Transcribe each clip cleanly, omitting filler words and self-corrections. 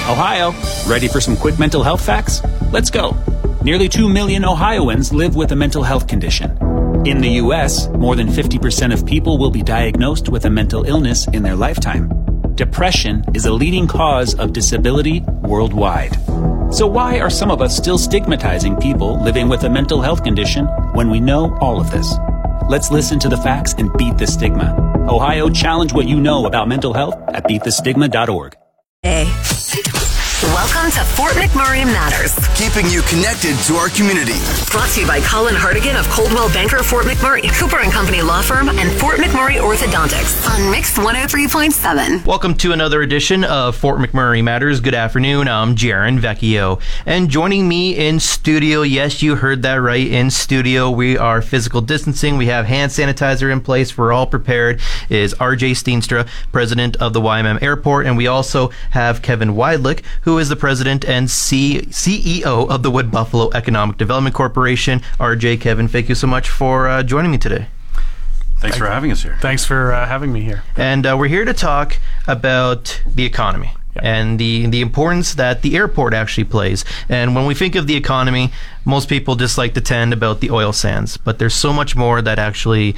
Ohio, ready for some quick mental health facts? Let's go. Nearly 2 million Ohioans live with a mental health condition. In the U.S., more than 50% of people will be diagnosed with a mental illness in their lifetime. Depression is a leading cause of disability worldwide. So why are some of us still stigmatizing people living with a mental health condition when we know all of this? Let's listen to the facts and beat the stigma. Ohio, challenge what you know about mental health at beatthestigma.org. Hey. Welcome to Fort McMurray Matters. Keeping you connected to our community. Brought to you by Colin Hardigan of Coldwell Banker Fort McMurray, Cooper & Company Law Firm, and Fort McMurray Orthodontics on Mix 103.7. Welcome to another edition of Fort McMurray Matters. Good afternoon. I'm Jaron Vecchio. And joining me in studio, yes, you heard that right, in studio, we are physical distancing. We have hand sanitizer in place. We're all prepared. Is RJ Steenstra, president of the YMM Airport. And we also have Kevin Weidlich, who is the president and CEO of the Wood Buffalo Economic Development Corporation. RJ, Kevin, thank you so much for joining me today. Thanks for having us here. Thanks for having me here. And we're here to talk about the economy. Yep. And the importance that the airport actually plays. And when we think of the economy, most people just like to tend about the oil sands, but there's so much more that actually,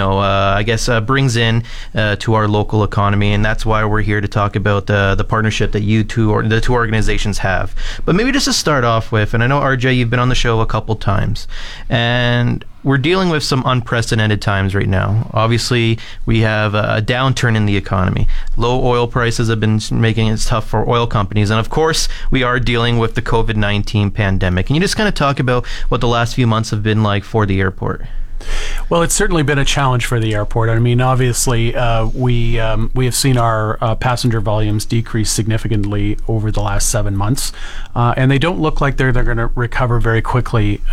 brings in to our local economy, and that's why we're here to talk about the partnership that the two organizations have. But maybe just to start off with, and I know RJ, you've been on the show a couple times, and we're dealing with some unprecedented times right now. Obviously, we have a downturn in the economy. Low oil prices have been making it tough for oil companies, and of course, we are dealing with the COVID-19 pandemic. Can you just kind of talk about what the last few months have been like for the airport? Well, it's certainly been a challenge for the airport. I mean, obviously, we have seen our passenger volumes decrease significantly over the last 7 months, and they don't look like they're going to recover very quickly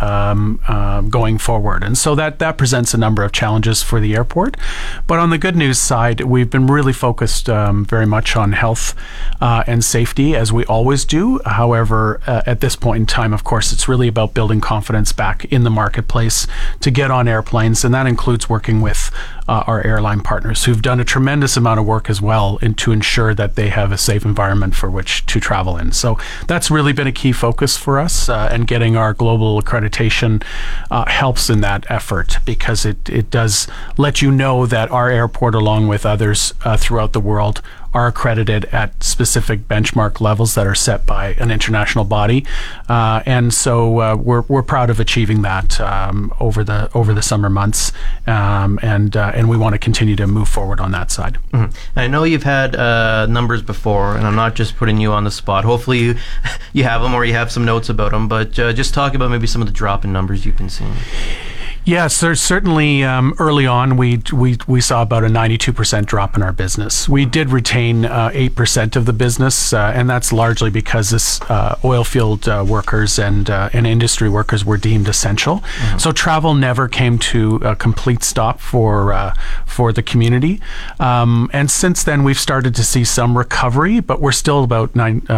going forward. And so that presents a number of challenges for the airport. But on the good news side, we've been really focused very much on health and safety, as we always do. However, at this point in time, of course, it's really about building confidence back in the marketplace to get on airplanes, and that includes working with our airline partners who've done a tremendous amount of work as well to ensure that they have a safe environment for which to travel in. So that's really been a key focus for us, and getting our global accreditation helps in that effort, because it does let you know that our airport, along with others throughout the world, are accredited at specific benchmark levels that are set by an international body, and so we're proud of achieving that over the summer months, and we want to continue to move forward on that side. Mm-hmm. I know you've had numbers before, and I'm not just putting you on the spot. Hopefully you have them, or you have some notes about them, but just talk about maybe some of the drop in numbers you've been seeing. Yes, there's certainly early on we saw about a 92% drop in our business. We did retain 8% of the business, and that's largely because this oil field workers and industry workers were deemed essential. Mm-hmm. So travel never came to a complete stop for the community. And since then, we've started to see some recovery, but we're still about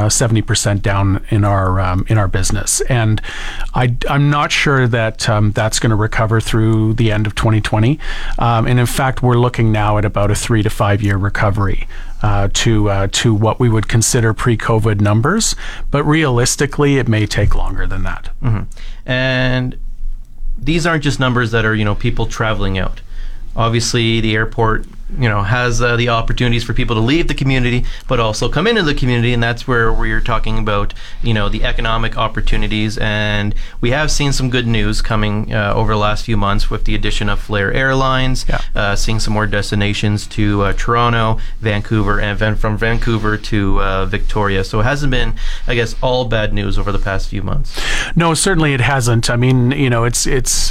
70% down in our business. And I'm not sure that that's going to recover through the end of 2020. And in fact, we're looking now at about a 3 to 5 year recovery to what we would consider pre-COVID numbers. But realistically, it may take longer than that. Mm-hmm. And these aren't just numbers that are, people traveling out. Obviously, the airport, has the opportunities for people to leave the community, but also come into the community, and that's where we're talking about, the economic opportunities. And we have seen some good news coming over the last few months with the addition of Flair Airlines, seeing some more destinations to Toronto, Vancouver, and then from Vancouver to Victoria. So it hasn't been, I guess, all bad news over the past few months. No, certainly it hasn't. I mean, it's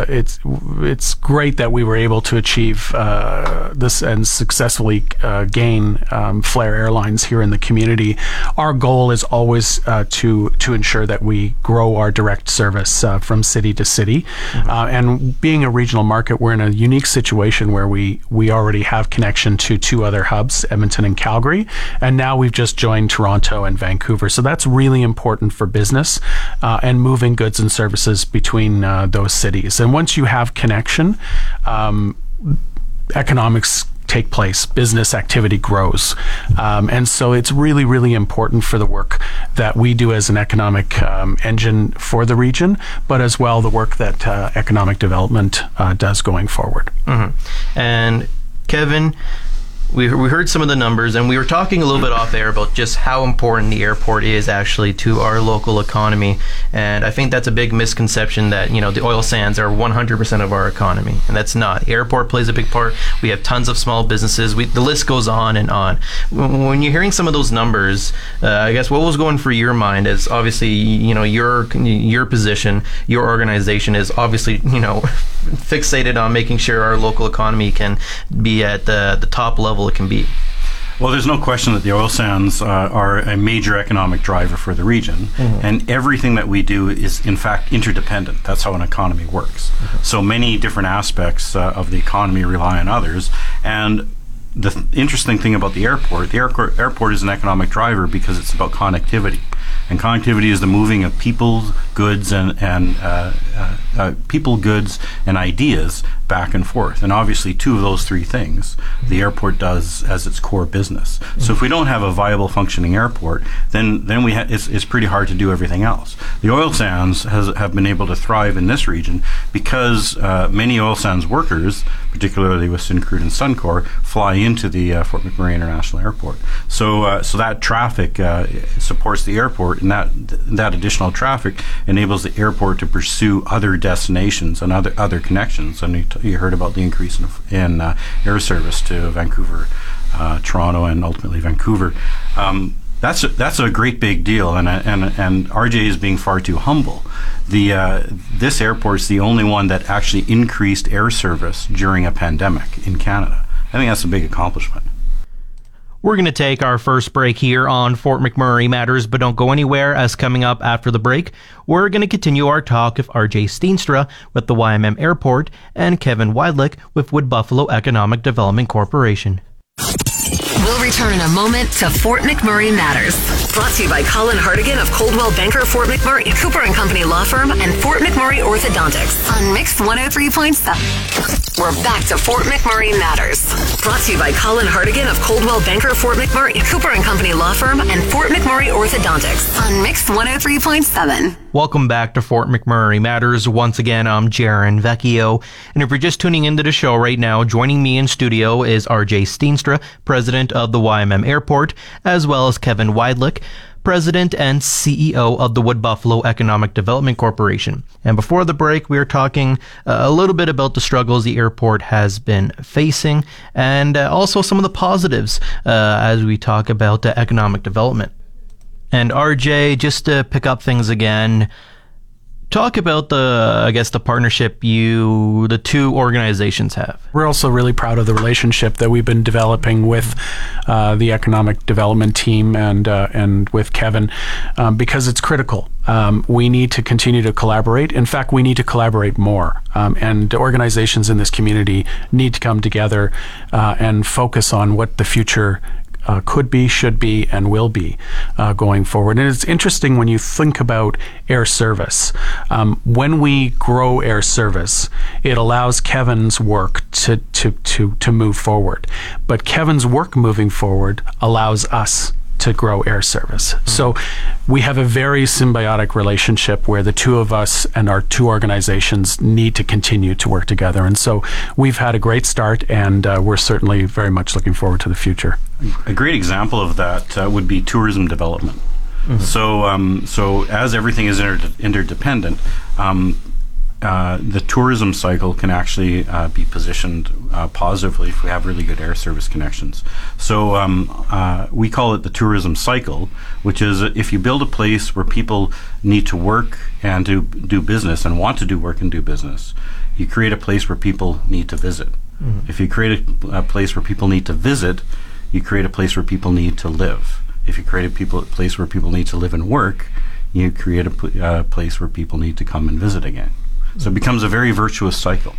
great that we were able to achieve this and successfully gain Flair Airlines here in the community. Our goal is always to ensure that we grow our direct service from city to city. Mm-hmm. And being a regional market, we're in a unique situation where we already have connection to 2 other hubs, Edmonton and Calgary, and now we've just joined Toronto and Vancouver. So that's really important for business and moving goods and services between those cities. And once you have connection, economics take place, business activity grows. And so it's really, really important for the work that we do as an economic engine for the region, but as well the work that economic development does going forward. And Kevin, we heard some of the numbers, and we were talking a little bit off air about just how important the airport is actually to our local economy. And I think that's a big misconception that, the oil sands are 100% of our economy, and that's not. The airport plays a big part. We have tons of small businesses. The list goes on and on. When you're hearing some of those numbers, I guess what was going through your mind is obviously, your position, your organization is obviously, fixated on making sure our local economy can be at the top level it can be. Well, there's no question that the oil sands are a major economic driver for the region, and everything that we do is, in fact, interdependent. That's how an economy works. So many different aspects of the economy rely on others, and the interesting thing about the airport is an economic driver because it's about connectivity. And connectivity is the moving of people, goods, and ideas back and forth. And obviously, two of those three things the airport does as its core business. So if we don't have a viable, functioning airport, then it's pretty hard to do everything else. The oil sands have been able to thrive in this region because many oil sands workers, particularly with Syncrude and Suncor, fly into the Fort McMurray International Airport. So that traffic supports the airport, and that additional traffic enables the airport to pursue other destinations and other connections. And you heard about the increase in air service to Vancouver, Toronto, and ultimately Vancouver. That's a great big deal, and RJ is being far too humble. This airport is the only one that actually increased air service during a pandemic in Canada. I think that's a big accomplishment. We're going to take our first break here on Fort McMurray Matters, but don't go anywhere, as coming up after the break, we're going to continue our talk with RJ Steenstra with the YMM Airport and Kevin Weidlich with Wood Buffalo Economic Development Corporation. We'll return in a moment to Fort McMurray Matters. Brought to you by Colin Hartigan of Coldwell Banker Fort McMurray, Cooper & Company Law Firm, and Fort McMurray Orthodontics on Mix 103.7. We're back to Fort McMurray Matters. Brought to you by Colin Hartigan of Coldwell Banker Fort McMurray, Cooper & Company Law Firm, and Fort McMurray Orthodontics on Mix 103.7. Welcome back to Fort McMurray Matters. Once again, I'm Jaron Vecchio. And if you're just tuning into the show right now, joining me in studio is RJ Steenstra, president of the YMM Airport, as well as Kevin Weidlich, President and CEO of the Wood Buffalo Economic Development Corporation. And before the break, we were talking a little bit about the struggles the airport has been facing, and also some of the positives as we talk about economic development. And RJ, just to pick up things again, talk about the partnership the two organizations have. We're also really proud of the relationship that we've been developing with the economic development team and with Kevin because it's critical. We need to continue to collaborate. In fact, we need to collaborate more. And organizations in this community need to come together and focus on what the future could be, should be, and will be going forward. And it's interesting when you think about air service. When we grow air service, it allows Kevin's work to move forward. But Kevin's work moving forward allows us to grow air service. So we have a very symbiotic relationship where the two of us and our two organizations need to continue to work together. And so we've had a great start, and we're certainly very much looking forward to the future. A great example of that would be tourism development. So as everything is interdependent, the tourism cycle can actually be positioned positively if we have really good air service connections. So we call it the tourism cycle, which is if you build a place where people need to work and to do business and want to do work and do business, you create a place where people need to visit. If you create a place where people need to visit, you create a place where people need to live. If you create a place where people need to live and work, you create a place where people need to come and visit again. So it becomes a very virtuous cycle.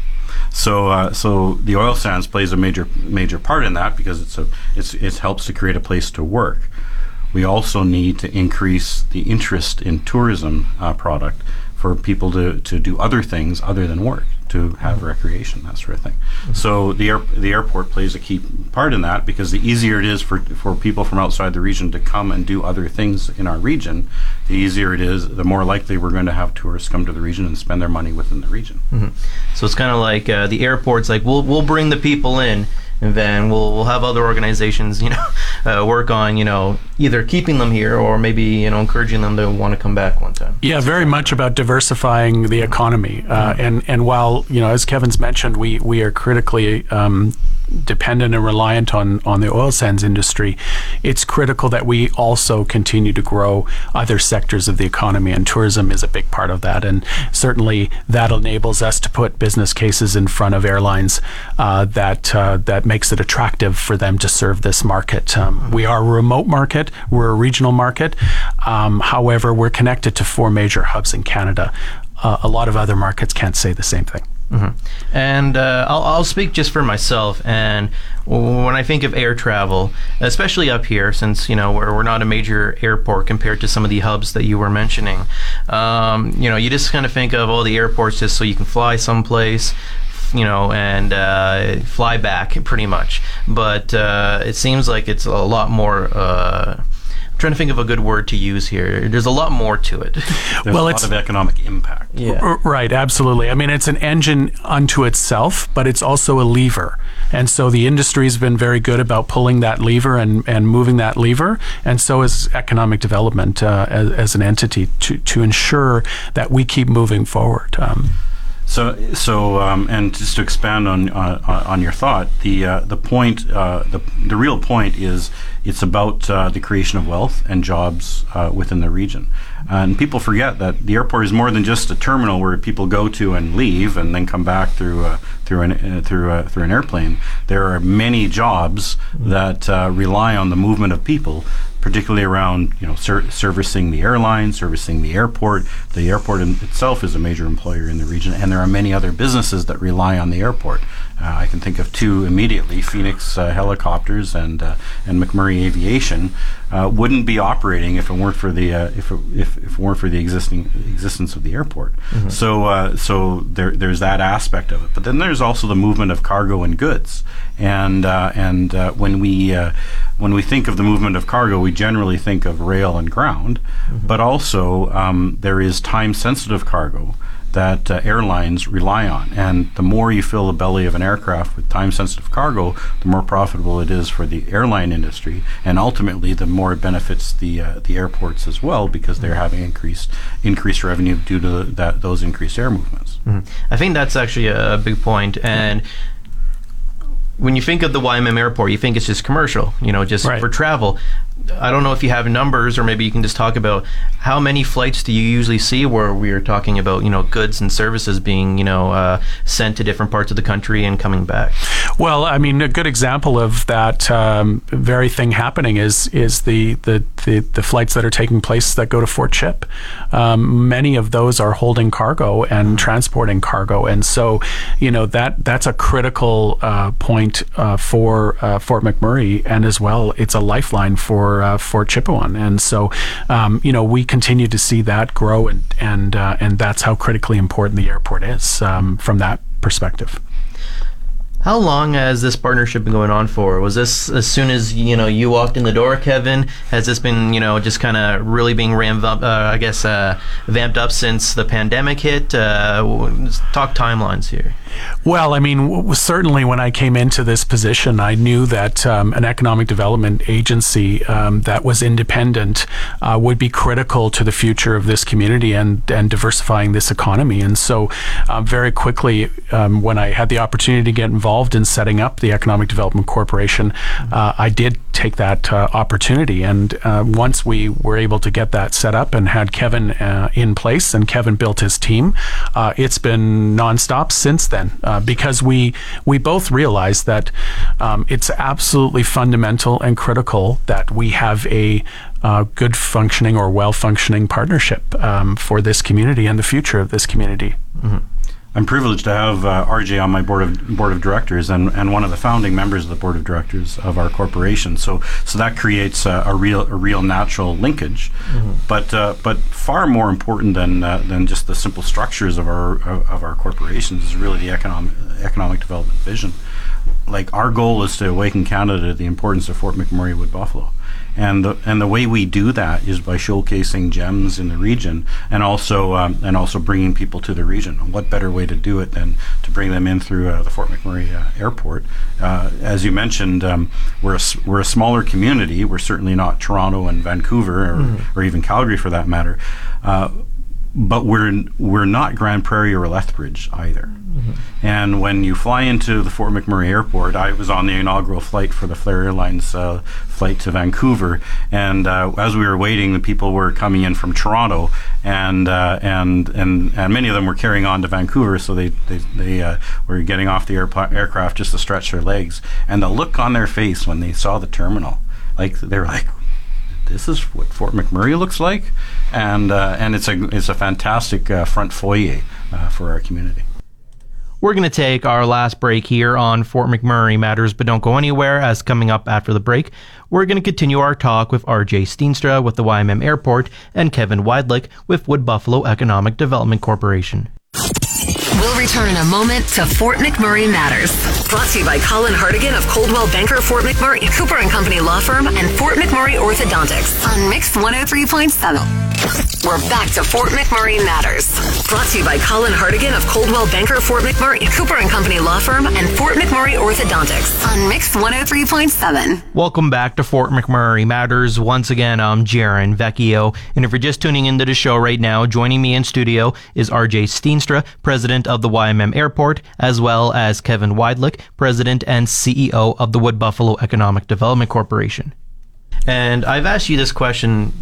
So the oil sands plays a major part in that because it helps to create a place to work. We also need to increase the interest in tourism product for people to do other things other than work, to have recreation, that sort of thing. So the airport plays a key part in that, because the easier it is for people from outside the region to come and do other things in our region, the easier it is, the more likely we're going to have tourists come to the region and spend their money within the region. So it's kind of like the airport's like, we'll bring the people in, and then we'll have other organizations, work on, either keeping them here or maybe, encouraging them to want to come back one time. Yeah, very much about diversifying the economy. And while, as Kevin's mentioned, we are critically dependent and reliant on the oil sands industry, it's critical that we also continue to grow other sectors of the economy, and tourism is a big part of that. And certainly that enables us to put business cases in front of airlines that makes it attractive for them to serve this market. We are a remote market, we're a regional market. However, we're connected to 4 major hubs in Canada. A lot of other markets can't say the same thing. And I'll speak just for myself. And when I think of air travel, especially up here, since we're not a major airport compared to some of the hubs that you were mentioning, you just kind of think of the airports just so you can fly someplace, and fly back pretty much. But it seems like it's a lot more. Trying to think of a good word to use here. There's a lot more to it. There's a lot of economic impact. Yeah. Right, absolutely. I mean, it's an engine unto itself, but it's also a lever. And so the industry's been very good about pulling that lever and moving that lever, and so is economic development as an entity to ensure that we keep moving forward. So, and just to expand on your thought, the point, the real point is it's about the creation of wealth and jobs within the region. And people forget that the airport is more than just a terminal where people go to and leave and then come back through an airplane. There are many jobs that rely on the movement of people, particularly around servicing the airline, servicing the airport. The airport itself is a major employer in the region, and there are many other businesses that rely on the airport. I can think of 2 immediately: Phoenix Helicopters and McMurray Aviation wouldn't be operating if it weren't for the if it weren't for the existence of the airport. So there's that aspect of it. But then there's also the movement of cargo and goods, and when we think of the movement of cargo, we generally think of rail and ground, but also there is time-sensitive cargo that airlines rely on. And the more you fill the belly of an aircraft with time-sensitive cargo, the more profitable it is for the airline industry, and ultimately the more it benefits the airports as well, because they're having increased revenue due to those increased air movements. I think that's actually a big point. And when you think of the YMM Airport, you think it's just commercial, just right. for travel. I don't know if you have numbers, or maybe you can just talk about how many flights do you usually see where we are talking about, goods and services being, sent to different parts of the country and coming back. Well, I mean, a good example of that very thing happening is the flights that are taking place that go to Fort Chip. Many of those are holding cargo and transporting cargo, and so that's a critical point for Fort McMurray, and as well, it's a lifeline for Fort Chipewyan, and so we continue to see that grow, and that's how critically important the airport is from that perspective. How long has this partnership been going on for? Was this as soon as you walked in the door, Kevin? Has this been just kind of really being vamped up since the pandemic hit? Talk timelines here. Well, I mean, certainly when I came into this position, I knew that an economic development agency that was independent would be critical to the future of this community and diversifying this economy. And so very quickly, when I had the opportunity to get involved in setting up the Economic Development Corporation, I did take that opportunity. And once we were able to get that set up and had Kevin in place, and Kevin built his team, it's been nonstop since then. Because we both realize that it's absolutely fundamental and critical that we have a good functioning or well-functioning partnership for this community and the future of this community. I'm privileged to have RJ on my board of directors, and one of the founding members of the board of directors of our corporation. So that creates a real natural linkage. But far more important than just the simple structures of our corporations is really the economic development vision. Like, our goal is to awaken Canada to the importance of Fort McMurray Wood Buffalo. And the way we do that is by showcasing gems in the region, and also bringing people to the region. What better way to do it than to bring them in through the Fort McMurray Airport? As you mentioned, we're a smaller community. We're certainly not Toronto and Vancouver or even Calgary for that matter. But we're not Grand Prairie or Lethbridge either. And when you fly into the Fort McMurray Airport, I was on the inaugural flight for the Flair Airlines flight to Vancouver, and as we were waiting, the people were coming in from Toronto, and many of them were carrying on to Vancouver, so they were getting off the aircraft just to stretch their legs, and the look on their face when they saw the terminal, like they were like, this is what Fort McMurray looks like, and it's a fantastic front foyer for our community. We're going to take our last break here on Fort McMurray Matters, but don't go anywhere, as coming up after the break, we're going to continue our talk with RJ Steenstra with the YMM Airport and Kevin Weidlich with Wood Buffalo Economic Development Corporation. We'll return in a moment to Fort McMurray Matters. Brought to you by Colin Hartigan of Coldwell Banker Fort McMurray, Cooper & Company Law Firm, and Fort McMurray Orthodontics on Mix 103.7. We're back to Fort McMurray Matters. Brought to you by Colin Hartigan of Coldwell Banker Fort McMurray, Cooper & Company Law Firm, and Fort McMurray Orthodontics on Mix 103.7. Welcome back to Fort McMurray Matters. Once again, I'm Jaron Vecchio, and if you're just tuning into the show right now, joining me in studio is RJ Steenstra, President of the YMM Airport, as well as Kevin Weidlich, President and CEO of the Wood Buffalo Economic Development Corporation. And I've asked you this question,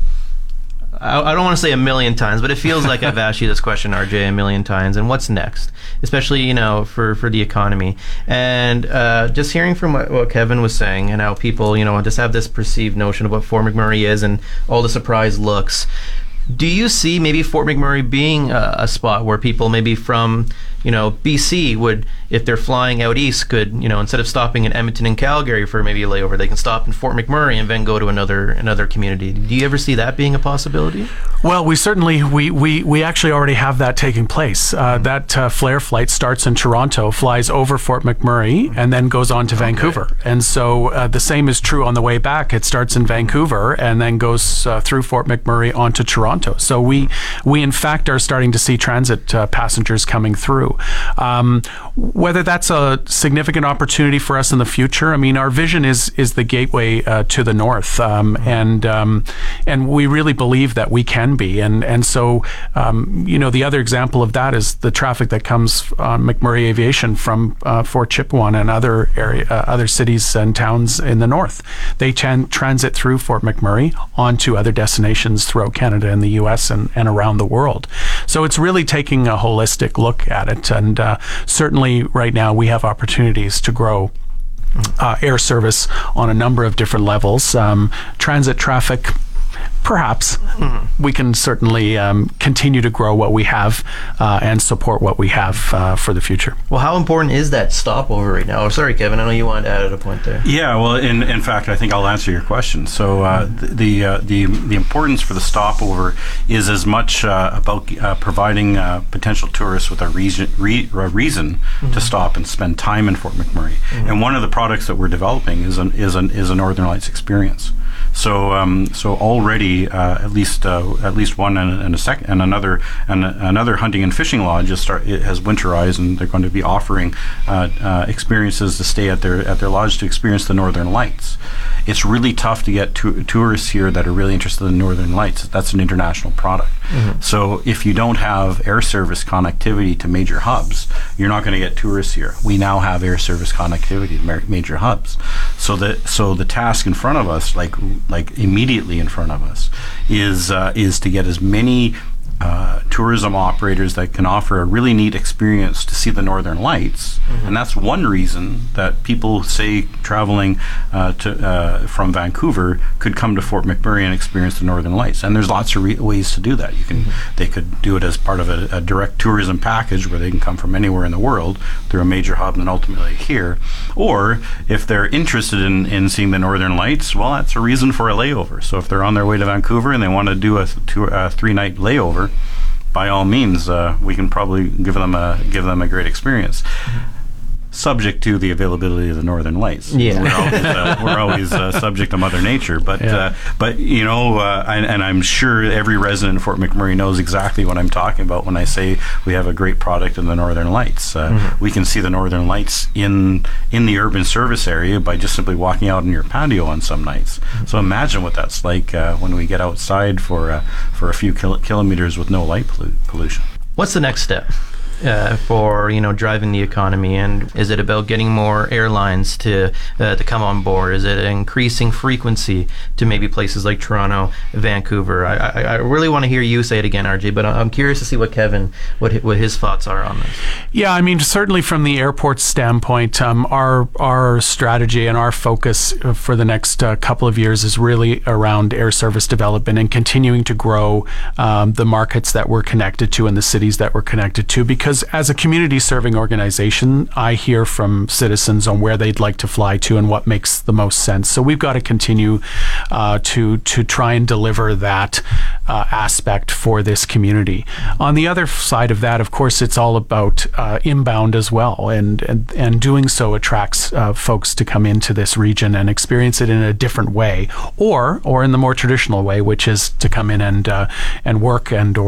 I don't want to say a million times, but it feels like I've asked you this question, RJ, a million times. And what's next? Especially, for the economy. And just hearing from what Kevin was saying and how people, just have this perceived notion of what Fort McMurray is and all the surprise looks. Do you see maybe Fort McMurray being a spot where people maybe from, BC would, if they're flying out east, could, instead of stopping in Edmonton and Calgary for maybe a layover, they can stop in Fort McMurray and then go to another community? Do you ever see that being a possibility? Well, we certainly, we actually already have that taking place. That Flair flight starts in Toronto, flies over Fort McMurray, and then goes on to Vancouver. And so the same is true on the way back. It starts in Vancouver and then goes through Fort McMurray onto Toronto. So we in fact are starting to see transit passengers coming through. Whether that's a significant opportunity for us in the future, I mean, our vision is the gateway to the north, and we really believe that we can be. And so, the other example of that is the traffic that comes on McMurray Aviation from Fort Chipewyan and other cities and towns in the north. They transit through Fort McMurray onto other destinations throughout Canada and the U.S. and around the world. So it's really taking a holistic look at it. And certainly right now we have opportunities to grow air service on a number of different levels. Transit traffic, perhaps. We can certainly continue to grow what we have and support what we have for the future. Well, how important is that stopover right now? Oh, sorry, Kevin, I know you wanted to add a point there. Yeah, well, in fact, I think I'll answer your question. So the importance for the stopover is as much about providing potential tourists with a reason to stop and spend time in Fort McMurray. And one of the products that we're developing is a Northern Lights experience. So already at least one and another hunting and fishing lodge has winterized, and they're going to be offering experiences to stay at their lodge to experience the Northern Lights. It's really tough to get tourists here that are really interested in Northern Lights. That's an international product. So if you don't have air service connectivity to major hubs, you're not going to get tourists here. We now have air service connectivity to major hubs. So the task in front of us, like immediately in front of us, is to get as many tourism operators that can offer a really neat experience to see the Northern Lights. And that's one reason that people, say, traveling from Vancouver could come to Fort McMurray and experience the Northern Lights. And there's lots of ways to do that. They could do it as part of a direct tourism package where they can come from anywhere in the world through a major hub and ultimately here. Or if they're interested in seeing the Northern Lights, well, that's a reason for a layover. So if they're on their way to Vancouver and they want to do a 3-night layover, by all means, we can probably give them a great experience. Subject to the availability of the Northern Lights. Yeah. We're always subject to Mother Nature, but and I'm sure every resident in Fort McMurray knows exactly what I'm talking about when I say we have a great product in the Northern Lights. We can see the Northern Lights in the urban service area by just simply walking out on your patio on some nights. So imagine what that's like when we get outside for a few kilometers with no light pollution. What's the next step for driving the economy? And is it about getting more airlines to come on board? Is it increasing frequency to maybe places like Toronto, Vancouver? I really want to hear you say it again, RJ, but I'm curious to see what Kevin, what his thoughts are on this. Yeah, I mean, certainly from the airport standpoint, our strategy and our focus for the next couple of years is really around air service development and continuing to grow the markets that we're connected to and the cities that we're connected to, because as a community serving organization, I hear from citizens on where they'd like to fly to and what makes the most sense. So we've got to continue to try and deliver that aspect for this community. On the other side of that, of course, it's all about inbound as well, and doing so attracts folks to come into this region and experience it in a different way, or in the more traditional way, which is to come in and work and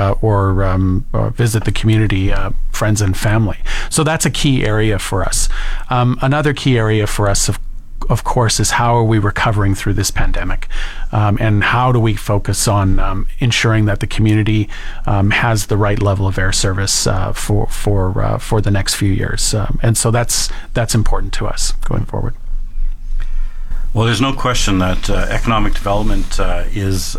or visit the community, friends and family. So that's a key area for us. Another key area for us, of course, is how are we recovering through this pandemic, and how do we focus on ensuring that the community has the right level of air service for the next few years, and so that's important to us going forward. Well, there's no question that economic development is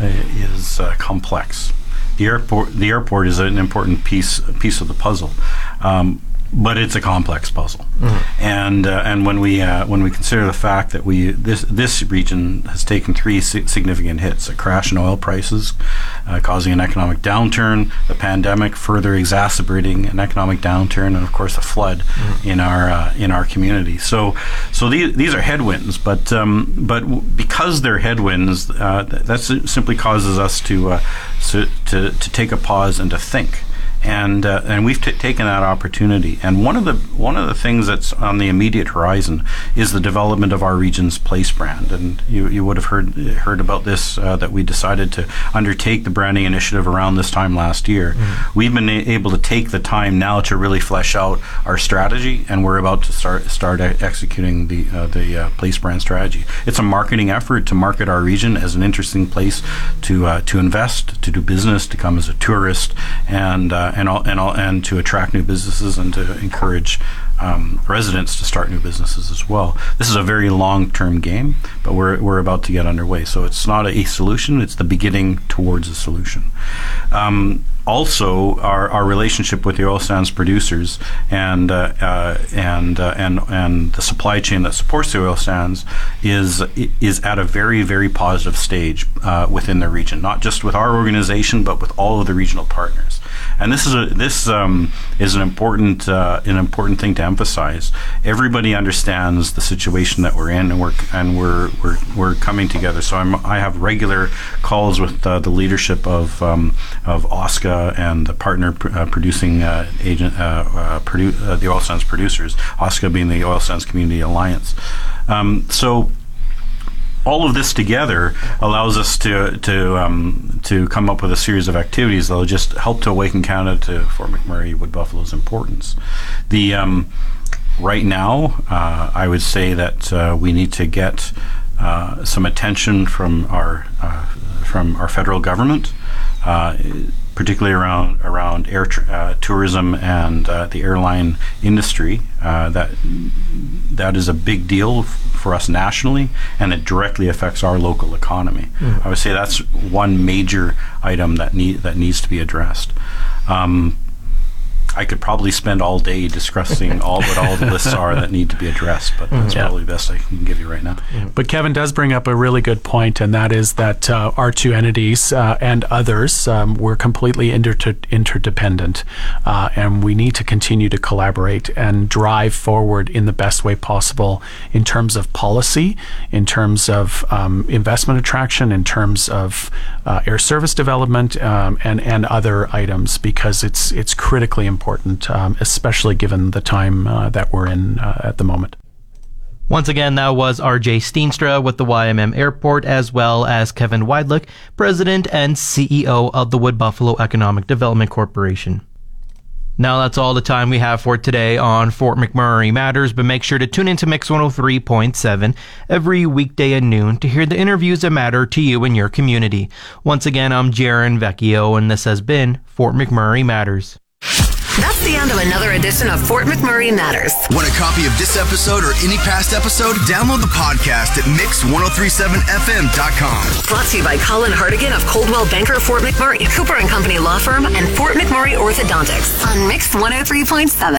complex. The airport is an important piece of the puzzle, but it's a complex puzzle. And when we consider the fact that this region has taken 3 significant hits: a crash in oil prices, causing an economic downturn, the pandemic further exacerbating an economic downturn, and of course a flood in our community. So these are headwinds, but because they're headwinds, that simply causes us to take a pause and to think. And we've taken that opportunity. And one of the things that's on the immediate horizon is the development of our region's place brand. And you would have heard about this, that we decided to undertake the branding initiative around this time last year. We've been able to take the time now to really flesh out our strategy, and we're about to start executing the place brand strategy. It's a marketing effort to market our region as an interesting place to invest, to do business, to come as a tourist, and to attract new businesses and to encourage residents to start new businesses as well. This is a very long-term game, but we're about to get underway. So it's not a solution; it's the beginning towards a solution. Also, our relationship with the oil sands producers and the supply chain that supports the oil sands is at a very, very positive stage within the region. Not just with our organization, but with all of the regional partners. And this is an important thing to emphasize. Everybody understands the situation that we're in, and we're coming together. So I have regular calls with the leadership of OSCA and the partner producing agent, the oil sands producers. OSCA being the Oil Sands Community Alliance. So all of this together allows us to come up with a series of activities that will just help to awaken Canada to Fort McMurray Wood Buffalo's importance. Right now, I would say that we need to get some attention from our federal government particularly around air tourism and the airline industry. That is a big deal for us nationally, and it directly affects our local economy. I would say that's one major item that needs to be addressed. I could probably spend all day discussing what all the lists are that need to be addressed, but that's probably the best I can give you right now. But Kevin does bring up a really good point, and that is that our two entities and others, we're completely interdependent, and we need to continue to collaborate and drive forward in the best way possible in terms of policy, in terms of investment attraction, in terms of air service development, and other items, because it's critically important, especially given the time that we're in at the moment. Once again, that was RJ Steenstra with the YMM Airport, as well as Kevin Weidlich, President and CEO of the Wood Buffalo Economic Development Corporation. Now that's all the time we have for today on Fort McMurray Matters, but make sure to tune into Mix 103.7 every weekday at noon to hear the interviews that matter to you and your community. Once again, I'm Jaron Vecchio, and this has been Fort McMurray Matters. That's the end of another edition of Fort McMurray Matters. Want a copy of this episode or any past episode? Download the podcast at mix1037fm.com. Brought to you by Colin Hartigan of Coldwell Banker Fort McMurray, Cooper & Company Law Firm, and Fort McMurray Orthodontics on Mix 103.7.